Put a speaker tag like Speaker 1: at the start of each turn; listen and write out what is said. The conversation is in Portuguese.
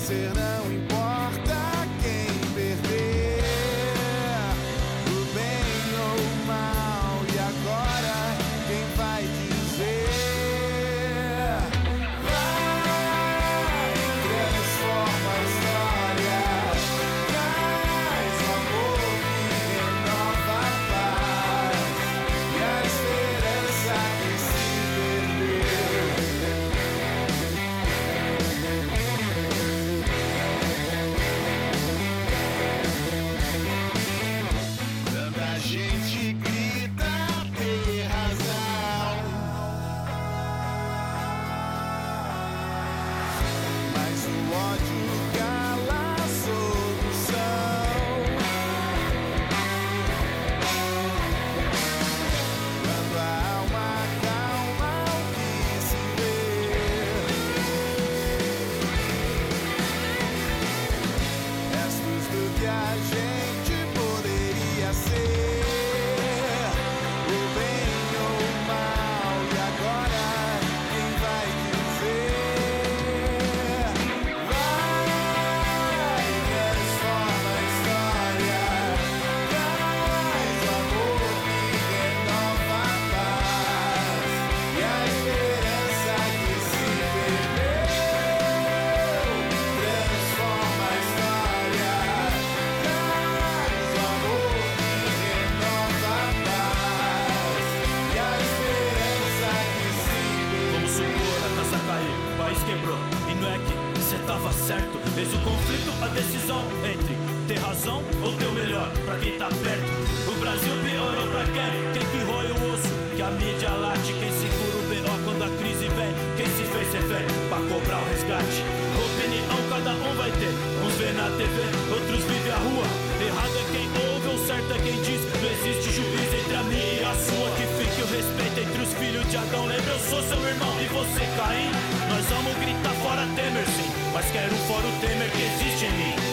Speaker 1: vencer não importa quem perder, o bem ou o mal, e agora quem vai dizer? Vai, transforma a história, traz o amor que renova a paz e a esperança que se perdeu. Tanta gente grita ter razão, mas o ódio cala a solução. Quando a alma calma o que se vê, restos do que a gente poderia ser, o bem ou o mal, e agora quem vai dizer? Vai, transforma a história, traz o amor que renova a paz e a esperança que se perdeu. Transforma a história, traz o amor que renova a paz e a esperança que se perdeu.
Speaker 2: Vamos supor, a casa caiu, o país quebrou. E não é que cê tava certo. Eis o conflito, a decisão entre ter razão ou ter o melhor pra quem tá perto. O Brasil piorou pra quem? Quem que rói o osso, que a mídia late. Quem segura o B.O. quando a crise vem. Quem se fez refém pra cobrar o resgate. Opinião cada um vai ter, uns vê na TV, outros vivem a rua. Errado é quem ouve, ou certo é quem diz. Não existe juiz entre a minha e a sua. Que fique o respeito entre os filhos de Adão. Lembra, eu sou seu irmão e você Caim. Nós vamos gritar fora Temer sim, mas quero fora o Temer que existe em mim.